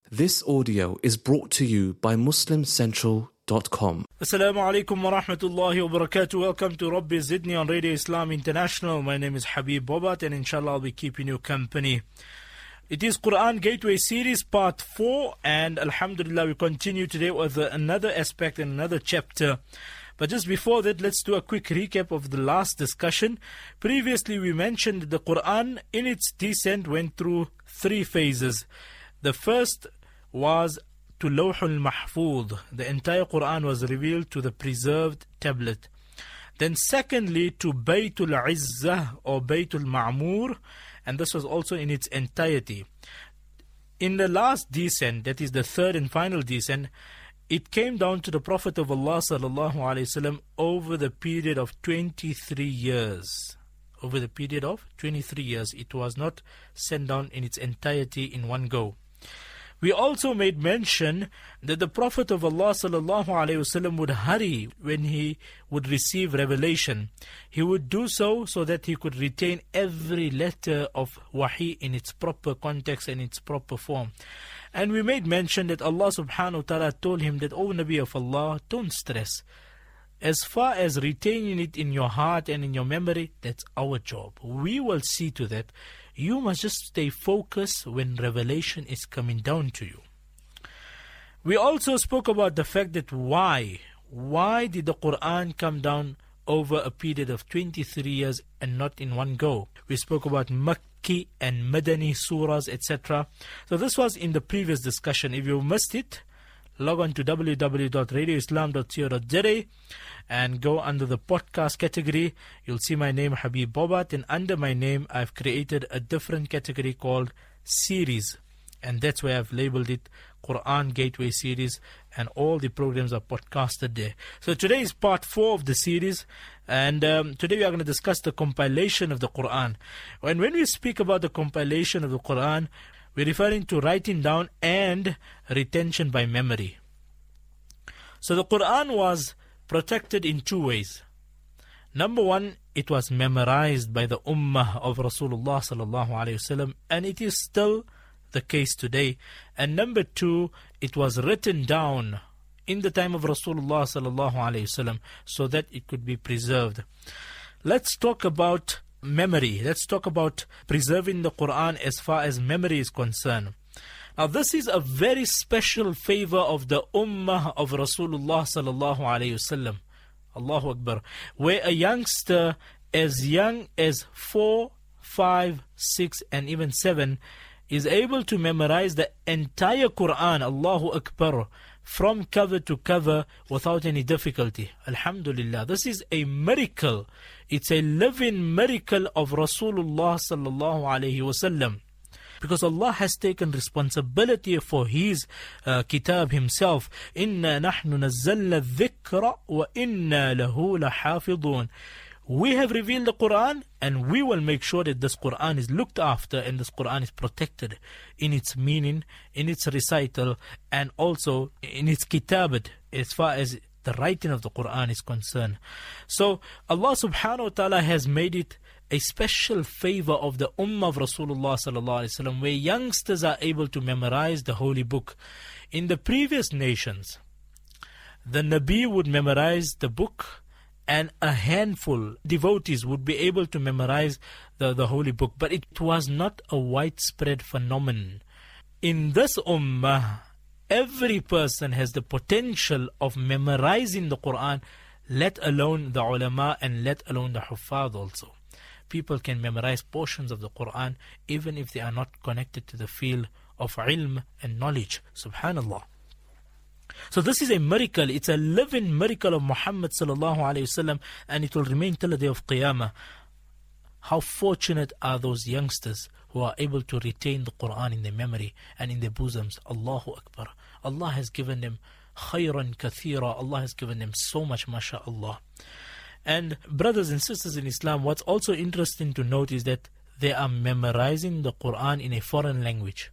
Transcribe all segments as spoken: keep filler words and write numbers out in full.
This audio is brought to you by Muslim Central dot com. Assalamu alaikum wa rahmatullahi wa barakatuh. Welcome to Rabbi Zidni on Radio Islam International. My name is Habib Bobat and inshallah I'll be keeping you company. It is Quran Gateway Series Part four, and alhamdulillah we continue today with another aspect and another chapter. But just before that, let's do a quick recap of the last discussion. Previously we mentioned the Quran in its descent went through three phases. The first was to Lawh al-Mahfuz. The entire Quran was revealed to the preserved tablet. Then secondly to Baytul Izzah or Baytul Ma'mur, and this was also in its entirety. In the last descent, that is the third and final descent, it came down to the Prophet of Allah sallallahu alaihi wasallam over the period of twenty-three years. Over the period of twenty-three years. It was not sent down in its entirety in one go. We also made mention that the Prophet of Allah sallallahu alaihi wasallam would hurry when he would receive revelation. He would do so so that he could retain every letter of wahi in its proper context and its proper form. And we made mention that Allah subhanahu wa ta'ala told him that, O Nabi of Allah, don't stress. As far as retaining it in your heart and in your memory, that's our job. We will see to that. You must just stay focused when revelation is coming down to you. We also spoke about the fact that why? Why did the Quran come down over a period of twenty-three years and not in one go? We spoke about Makki and Madani surahs, et cetera. So this was in the previous discussion. If you missed it, log on to w w w dot radio islam dot co dot z a and go under the podcast category. You'll see my name, Habib Bobat, and under my name I've created a different category called Series, and that's where I've labeled it Quran Gateway Series, and all the programs are podcasted there. So today is part four of the series, and um, today we are going to discuss the compilation of the Quran. And when we speak about the compilation of the Quran, we're referring to writing down and retention by memory. So the Quran was protected in two ways. Number one, it was memorized by the Ummah of Rasulullah sallallahu alaihi wasallam, and it is still the case today. And number two, it was written down in the time of Rasulullah sallallahu alaihi wasallam so that it could be preserved. Let's talk about memory. Let's talk about preserving the Quran as far as memory is concerned. Now this is a very special favor of the Ummah of Rasulullah sallallahu alaihi wasallam. Allahu Akbar. Where a youngster as young as four, five, six and even seven is able to memorize the entire Quran, Allahu Akbar, from cover to cover without any difficulty. Alhamdulillah. This is a miracle. It's a living miracle of Rasulullah sallallahu alaihi wasallam. Because Allah has taken responsibility for His uh, kitab Himself. Inna nahnu nazzalna dhikra wa inna lahu lahafidun. We have revealed the Quran, and we will make sure that this Quran is looked after and this Quran is protected in its meaning, in its recital, and also in its kitabat, as far as the writing of the Quran is concerned. So Allah subhanahu wa ta'ala has made it a special favor of the Ummah of Rasulullah sallallahu alaihi wasallam, where youngsters are able to memorize the holy book. In the previous nations, the Nabi would memorize the book, and a handful devotees would be able to memorize the, the holy book. But it was not a widespread phenomenon. In this ummah, every person has the potential of memorizing the Quran, let alone the ulama and let alone the huffaz also. People can memorize portions of the Quran even if they are not connected to the field of ilm and knowledge. Subhanallah. So this is a miracle. It's a living miracle of Muhammad sallallahu alayhi wasallam, and it will remain till the day of Qiyamah. How fortunate are those youngsters who are able to retain the Quran in their memory and in their bosoms. Allahu Akbar. Allah has given them khayran kathira. Allah has given them so much, mashaAllah. And brothers and sisters in Islam, what's also interesting to note is that they are memorizing the Quran in a foreign language.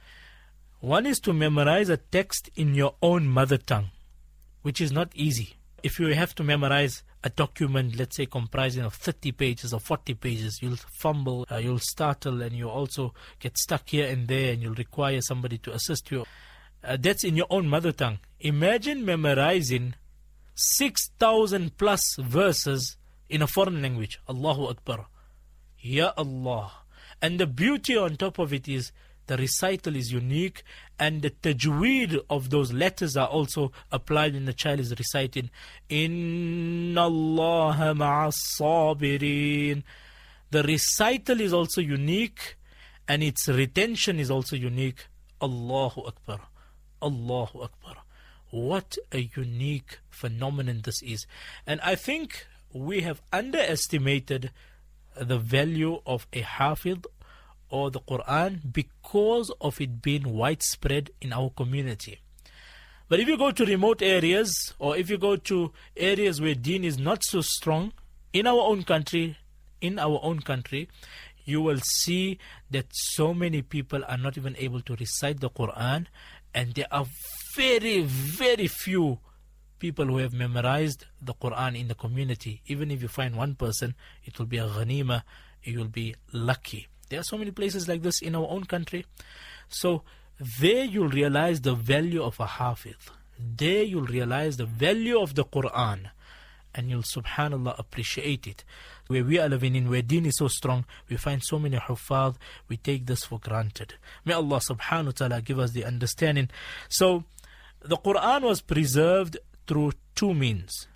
One is to memorize a text in your own mother tongue, which is not easy. If you have to memorize a document, let's say comprising of thirty pages or forty pages, you'll fumble, uh, you'll startle, and you'll also get stuck here and there, and you'll require somebody to assist you. Uh, that's in your own mother tongue. Imagine memorizing six thousand plus verses in a foreign language. Allahu Akbar. Ya Allah. And the beauty on top of it is the recital is unique, and the tajweed of those letters are also applied when the child is reciting. Inna Allaha ma'as sabirin. The recital is also unique, and its retention is also unique. Allahu Akbar. Allahu Akbar. What a unique phenomenon this is. And I think we have underestimated the value of a hafidh or the Quran because of it being widespread in our community. But if you go to remote areas, or if you go to areas where deen is not so strong, in our own country, in our own country, you will see that so many people are not even able to recite the Quran, and there are very, very few people who have memorized the Quran in the community. Even if you find one person, it will be a ghanima, you will be lucky. There are so many places like this in our own country. So there you'll realize the value of a hafidh. There you'll realize the value of the Quran, and you'll subhanallah appreciate it. Where we are living in, where deen is so strong, we find so many huffaz, we take this for granted. May Allah subhanahu wa ta'ala give us the understanding. So the Quran was preserved through two means.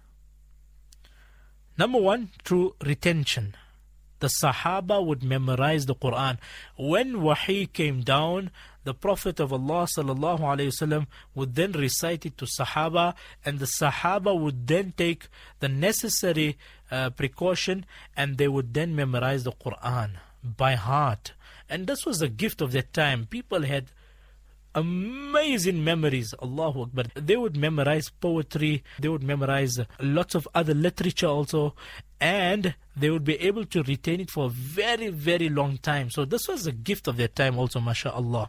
Number one, through retention. The Sahaba would memorize the Quran. When Wahi came down, the Prophet of Allah sallallahu alaihi wasallam would then recite it to Sahaba, and the Sahaba would then take the necessary uh, precaution, and they would then memorize the Quran by heart. And this was the gift of that time. People had amazing memories. Allahu Akbar. They would memorize poetry, they would memorize lots of other literature also, and they would be able to retain it for a very, very long time. So this was a gift of their time also, mashallah.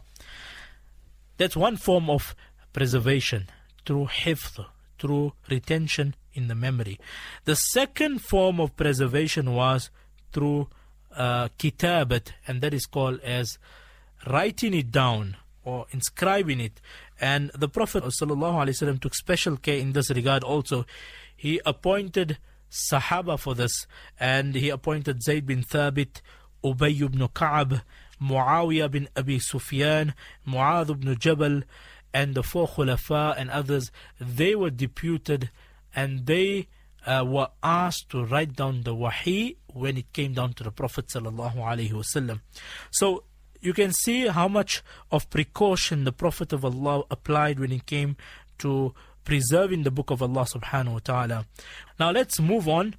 That's one form of preservation, through hifdh, through retention in the memory. The second form of preservation was through uh, kitabat, and that is called as writing it down or inscribing it. And the Prophet ﷺ took special care in this regard also. He appointed Sahaba for this, and he appointed Zayd bin Thabit, Ubay ibn Ka'ab, Muawiyah bin Abi Sufyan, Mu'adh ibn Jabal, and the four Khulafa and others. They were deputed, and they uh, were asked to write down the Wahi when it came down to the Prophet ﷺ. So you can see how much of precaution the Prophet of Allah applied when it came to preserving the book of Allah subhanahu wa ta'ala. Now let's move on.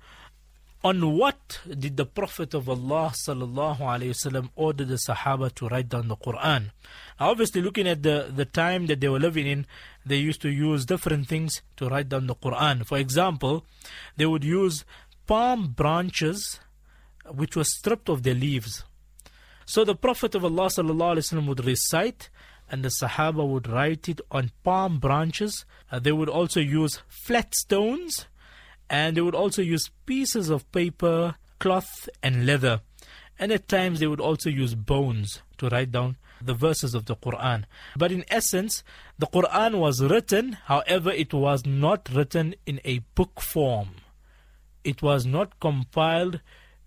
On what did the Prophet of Allah sallallahu alayhi wasallam order the Sahaba to write down the Quran? Now obviously, looking at the, the time that they were living in, they used to use different things to write down the Quran. For example, they would use palm branches which were stripped of their leaves. So the Prophet of Allah sallallahu alaihi wasallam would recite, and the Sahaba would write it on palm branches. Uh, they would also use flat stones, and they would also use pieces of paper, cloth and leather. And at times they would also use bones to write down the verses of the Quran. But in essence, the Quran was written, however it was not written in a book form. It was not compiled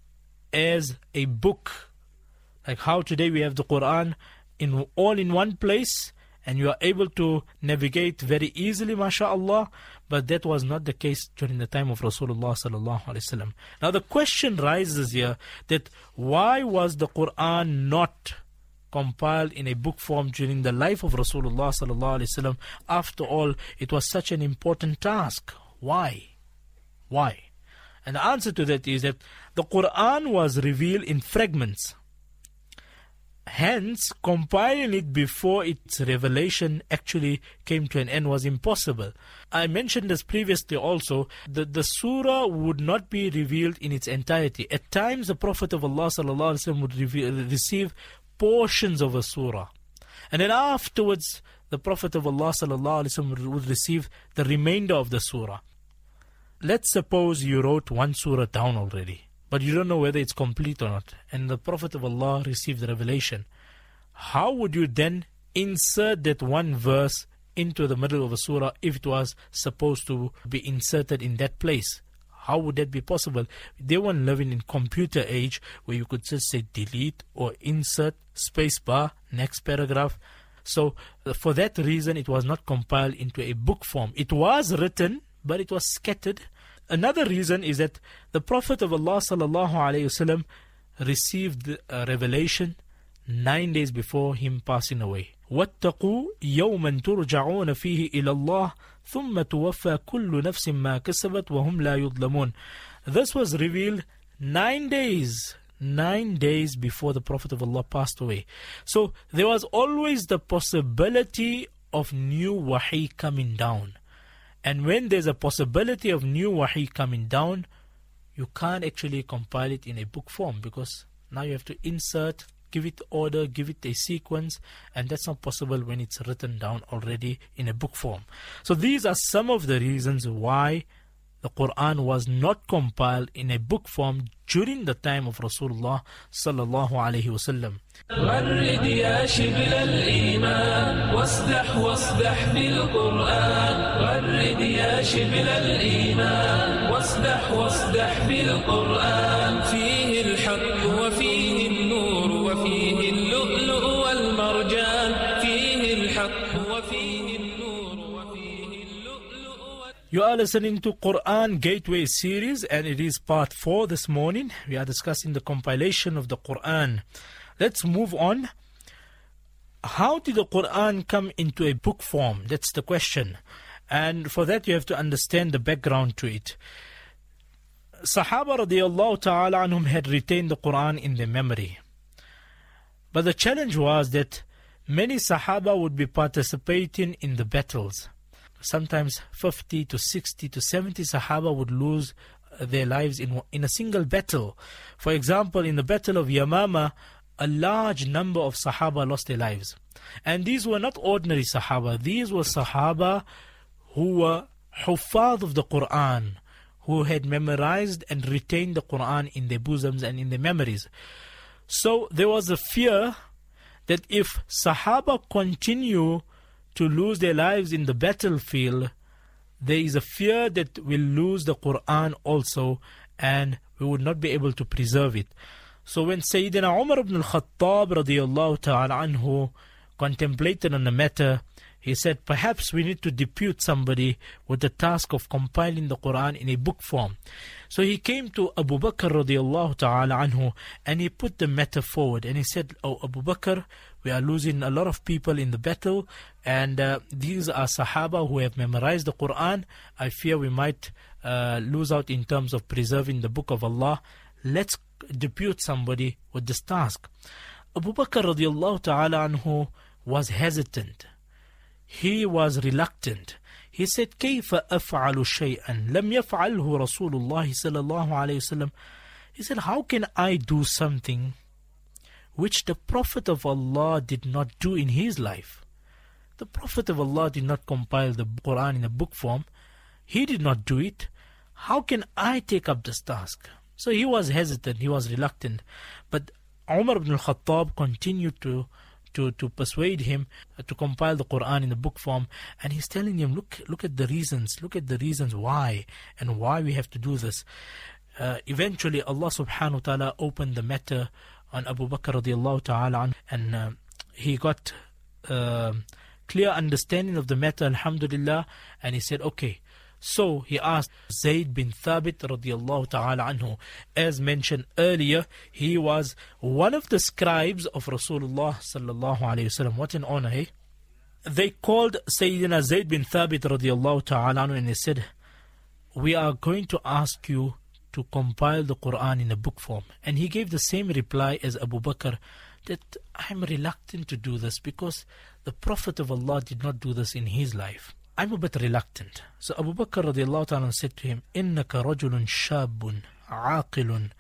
as a book. Like how today we have the Quran in all in one place, and you are able to navigate very easily, mashallah. But that was not the case during the time of Rasulullah sallallahu alaihi wasallam. Now the question rises here that why was the Quran not compiled in a book form during the life of Rasulullah sallallahu alaihi wasallam? After all, it was such an important task. Why? Why? And the answer to that is that the Quran was revealed in fragments. Hence, compiling it before its revelation actually came to an end was impossible. I mentioned this previously also, that the surah would not be revealed in its entirety. At times, the Prophet of Allah sallallahu alaihi wasallam would reveal, receive portions of a surah. And then afterwards, the Prophet of Allah sallallahu alaihi wasallam would receive the remainder of the surah. let's suppose you wrote one surah down already, but you don't know whether it's complete or not, and the Prophet of Allah received the revelation. How would you then insert that one verse into the middle of a surah if it was supposed to be inserted in that place? How would that be possible? They weren't living in computer age where you could just say delete or insert, space bar, next paragraph. So for that reason, it was not compiled into a book form. It was written, but it was scattered. Another reason is that the Prophet of Allah sallallahu alaihi wasallam received a revelation nine days before him passing away. وَاتَّقُوا يَوْمًا تُرْجَعُونَ فِيهِ إِلَى اللَّهِ ثُمَّ تُوَفَّى كُلُّ نَفْسٍ مَا كَسَبَتْ وَهُمْ لَا يُظْلَمُونَ. This was revealed nine days, nine days before the Prophet of Allah passed away. So there was always the possibility of new wahi coming down. And when there's a possibility of new wahi coming down, you can't actually compile it in a book form, because now you have to insert, give it order, give it a sequence, and that's not possible when it's written down already in a book form. So these are some of the reasons why the Quran was not compiled in a book form during the time of Rasulullah sallallahu alaihi wasallam. غرد يا شبل الإيمان واصدح واصدح بالقرآن غرد يا شبل الإيمان واصدح واصدح بالقرآن فيه الحق وفيه النور وفيه اللؤلؤ والمرجان فيه الحق وفيه النور وفيه اللؤلؤ. You are listening to Quran Gateway series, and it is part four this morning. We are discussing the compilation of the Quran. Let's move on. How did the Quran come into a book form? That's the question. And for that you have to understand the background to it. Sahaba radiallahu ta'ala anhum had retained the Quran in their memory. But the challenge was that many Sahaba would be participating in the battles. Sometimes fifty to sixty to seventy Sahaba would lose their lives in, in a single battle. For example, in the battle of Yamama, a large number of Sahaba lost their lives. And these were not ordinary Sahaba. These were Sahaba who were Huffaz of the Quran, who had memorized and retained the Quran in their bosoms and in their memories. So there was a fear that if Sahaba continue to lose their lives in the battlefield, there is a fear that we'll lose the Quran also, and we would not be able to preserve it. So when Sayyidina Umar ibn al-Khattab radiyallahu ta'ala anhu contemplated on the matter, he said, perhaps we need to depute somebody with the task of compiling the Quran in a book form. So he came to Abu Bakr radiyallahu ta'ala anhu, and he put the matter forward, and he said, oh Abu Bakr, we are losing a lot of people in the battle, and uh, these are Sahaba who have memorized the Quran. I fear we might uh, lose out in terms of preserving the book of Allah. Let's depute somebody with this task. Abu Bakr radiallahu ta'ala anhu was hesitant. He was reluctant. He said, كيف أفعل شيئا لم يفعله رسول الله صلى الله عليه وسلم. He said, how can I do something which the Prophet of Allah did not do in his life? The Prophet of Allah did not compile the Quran in a book form. He did not do it. How can I take up this task? So he was hesitant, he was reluctant. But Umar ibn al-Khattab continued to, to, to persuade him to compile the Quran in the book form. And he's telling him, look, look at the reasons, look at the reasons why and why we have to do this. Uh, eventually Allah subhanahu wa ta'ala opened the matter on Abu Bakr radiallahu ta'ala, and uh, he got uh, clear understanding of the matter, alhamdulillah, and he said, okay. So he asked Zayd bin Thabit radiallahu ta'ala anhu. As mentioned earlier, he was one of the scribes of Rasulullah sallallahu alayhi wasallam. What an honor, eh? They called Sayyidina Zayd bin Thabit radiallahu ta'ala anhu, and they said, we are going to ask you to compile the Quran in a book form. And he gave the same reply as Abu Bakr, that I'm reluctant to do this because the Prophet of Allah did not do this in his life. I'm a bit reluctant. So Abu Bakr radiallahu ta'ala said to him, إِنَّكَ رَجُلٌ شَابٌ عَاقِلٌ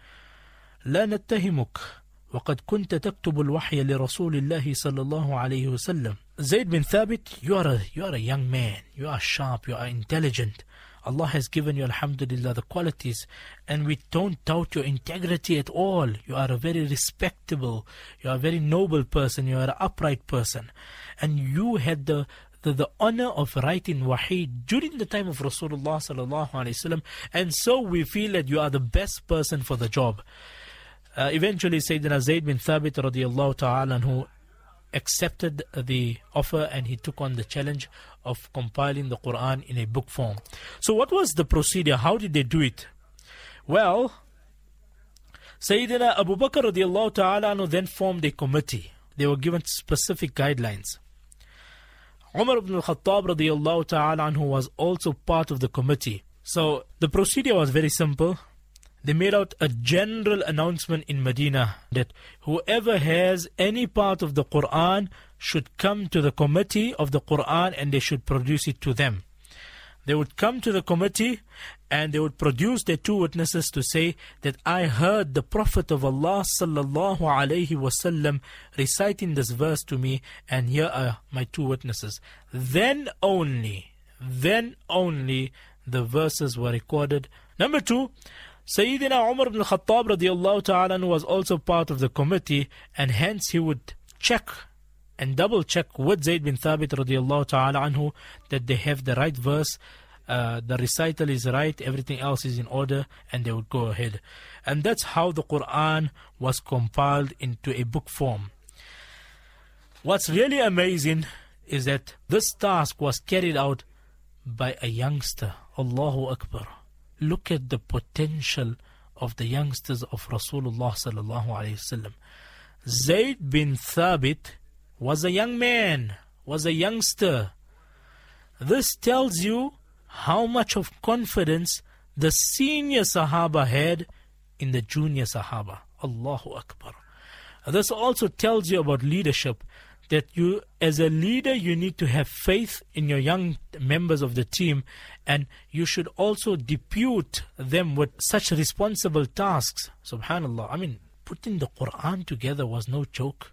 لَا نَتَّهِمُكَ وَقَدْ كُنْتَ تَكْتُبُ الْوَحْيَ لِرَسُولِ اللَّهِ صَلَّى اللَّهُ عَلَيْهِ وَسَلَّمَ. Zayd bin Thabit, you are, a, you are a young man, you are sharp, you are intelligent. Allah has given you, alhamdulillah, the qualities, and we don't doubt your integrity at all. You are a very respectable, you are a very noble person, you are an upright person. And you had the The, the honor of writing wahi during the time of Rasulullah sallallahu alaihi wasallam, and so we feel that you are the best person for the job. Uh, eventually, Sayyidina Zayd bin Thabit radiallahu ta'ala anhu accepted the offer, and he took on the challenge of compiling the Quran in a book form. So what was the procedure? How did they do it? Well, Sayyidina Abu Bakr radiallahu ta'ala anhu then formed a committee. They were given specific guidelines. Umar ibn al-Khattab radiyallahu ta'ala anhu was also part of the committee. So the procedure was very simple. They made out a general announcement in Medina that whoever has any part of the Quran should come to the committee of the Quran, and they should produce it to them. They would come to the committee and they would produce their two witnesses to say that I heard the Prophet of Allah sallallahu alayhi wasallam reciting this verse to me, and here are my two witnesses. Then only, then only the verses were recorded. Number two, Sayyidina Umar ibn Khattab radiallahu ta'ala was also part of the committee, and hence he would check and double check with Zayd bin Thabit radiallahu ta'ala anhu that they have the right verse, uh, the recital is right, everything else is in order, and they would go ahead. And that's how the Quran was compiled into a book form. What's really amazing is that this task was carried out by a youngster. Allahu Akbar. Look at the potential of the youngsters of Rasulullah sallallahu alayhi wasallam. Zayd bin Thabit was a young man, was a youngster. This tells you how much of confidence the senior Sahaba had in the junior Sahaba. Allahu Akbar. This also tells you about leadership, that you, as a leader, you need to have faith in your young members of the team, and you should also depute them with such responsible tasks. Subhanallah. I mean, putting the Quran together was no joke.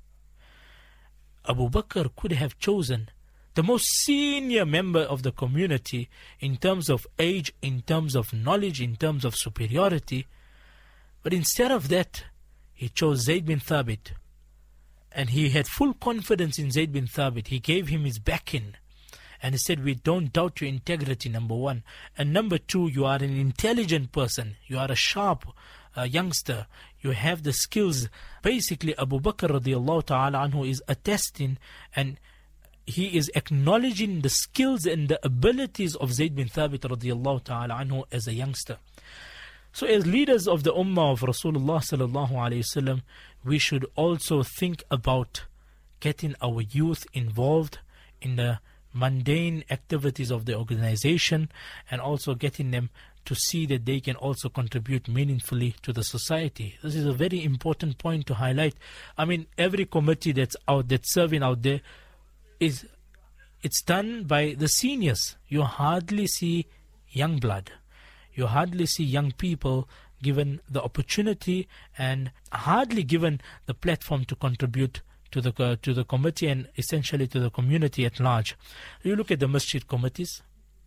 Abu Bakr could have chosen the most senior member of the community in terms of age, in terms of knowledge, in terms of superiority. But instead of that, he chose Zayd bin Thabit. And he had full confidence in Zayd bin Thabit. He gave him his backing. And he said, we don't doubt your integrity, number one. And number two, you are an intelligent person. You are a sharp uh, youngster. You have the skills. Basically, Abu Bakr radiallahu ta'ala anhu is attesting, and he is acknowledging the skills and the abilities of Zayd bin Thabit radiallahu ta'ala anhu as a youngster. So as leaders of the Ummah of Rasulullah sallallahu alayhi wasallam, we should also think about getting our youth involved in the mundane activities of the organization, and also getting them to see that they can also contribute meaningfully to the society. This is a very important point to highlight. I mean, every committee that's out, that's serving out there, is it's done by the seniors. You hardly see young blood. You hardly see young people given the opportunity and hardly given the platform to contribute to the uh, to the committee and essentially to the community at large. You look at the masjid committees,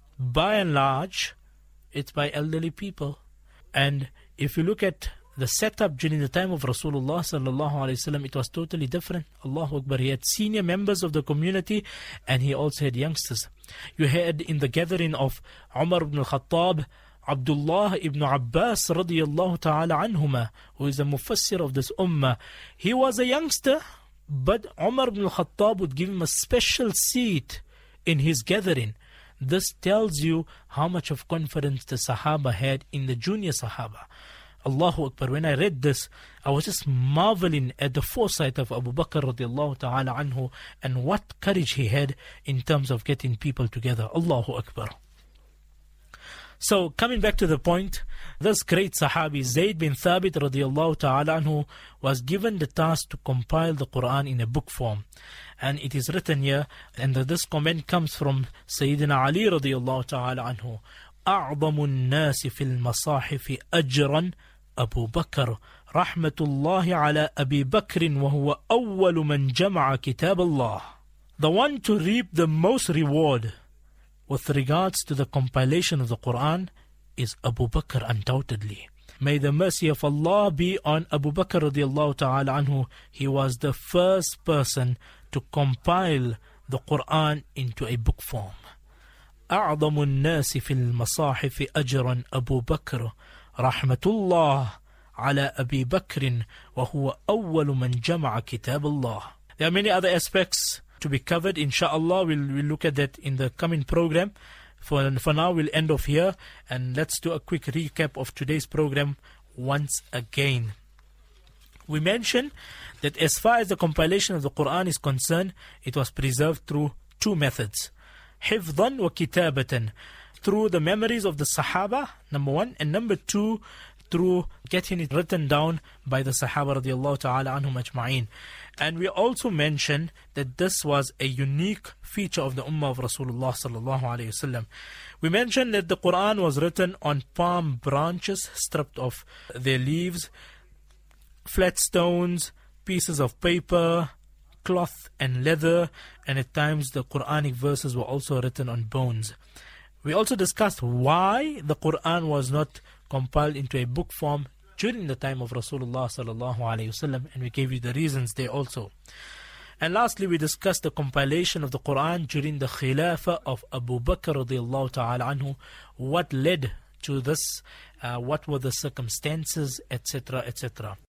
by and large, it's by elderly people. And if you look at the setup during the time of Rasulullah sallallahu alaihi wasallam, it was totally different. Allahu Akbar. He had senior members of the community, and he also had youngsters. You had in the gathering of Umar ibn al-Khattab, Abdullah ibn Abbas radiyallahu ta'ala anhuma, who is a mufassir of this ummah. He was a youngster, but Umar ibn al-Khattab would give him a special seat in his gathering. This tells you how much of confidence the Sahaba had in the junior Sahaba. Allahu Akbar. When I read this, I was just marveling at the foresight of Abu Bakr radiallahu ta'ala anhu, and what courage he had in terms of getting people together. Allahu Akbar. So coming back to the point, this great Sahabi Zayd bin Thabit radiallahu ta'ala anhu was given the task to compile the Quran in a book form. And it is written here, and this comment comes from Sayyidina Ali radiallahu ta'ala anhu. أعظم الناس في المصاحف أجرا أبو بكر رحمة الله على أبي بكر وهو أول من جمع كتاب الله. The one to reap the most reward with regards to the compilation of the Quran is Abu Bakr, undoubtedly. May the mercy of Allah be on Abu Bakr radiallahu ta'ala anhu. He was the first person to compile the Quran into a book form. أعظم الناس في المصاحف أجرا أبو بكر رحمة الله على أبي بكر وهو أول من جمع كتاب الله. There are many other aspects to be covered. Inshallah, we'll, we'll look at that in the coming program. For, for now, we'll end off here, and let's do a quick recap of today's program once again. We mentioned that as far as the compilation of the Quran is concerned, it was preserved through two methods. حفظا وكتابة, through the memories of the Sahaba, number one, and number two, through getting it written down by the Sahaba radiallahu ta'ala anhum ajma'in. And we also mentioned that this was a unique feature of the Ummah of Rasulullah sallallahu alayhi wasallam. We mentioned that the Quran was written on palm branches, stripped of their leaves, flat stones, pieces of paper, cloth and leather, and at times the Quranic verses were also written on bones. We also discussed why the Quran was not compiled into a book form during the time of Rasulullah sallallahu alaihi wasallam, and we gave you the reasons there also. And lastly, we discussed the compilation of the Quran during the Khilafah of Abu Bakr radiallahu ta'ala anhu, what led to this, uh, what were the circumstances, et cetera, et cetera.